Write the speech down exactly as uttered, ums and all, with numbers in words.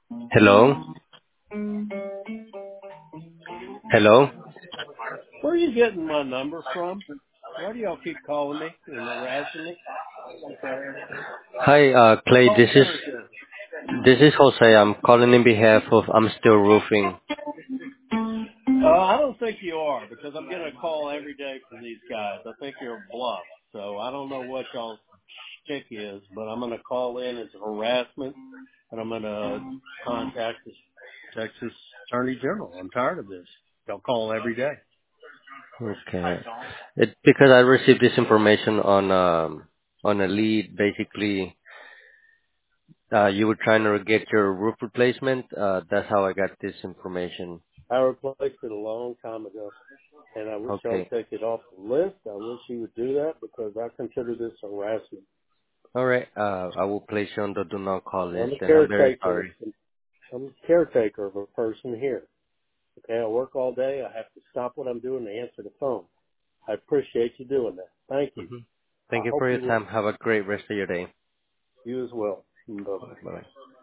Hello? Hello? Where are you getting my number from? Why do y'all keep calling me and harassing me? Hi, uh, Clay. Call This is center again. this is Jose. I'm calling in behalf of I'm Still Roofing. Uh, I don't think you are because I'm getting a call every day from these guys. I think you're a bluff. So I don't know what y'all's shtick is, but I'm going to call in as harassment and I'm going to contact the Texas Attorney General. I'm tired of this. Y'all call every day. Okay. It, because I received this information on um on a lead. Basically, uh, you were trying to get your roof replacement. Uh, that's how I got this information. I replaced it a long time ago. And I wish y'all would Okay. take it off the list. I wish you would do that because I consider this harassment. All right. Uh, I will place you on the do not call I'm list, a and I'm very caretaker. sorry. I'm a caretaker of a person here. Okay, I work all day. I have to stop what I'm doing to answer the phone. I appreciate you doing that. Thank you. hmm I Thank you hope for your you will. time. Have a great rest of your day. You as well. Bye bye. Bye.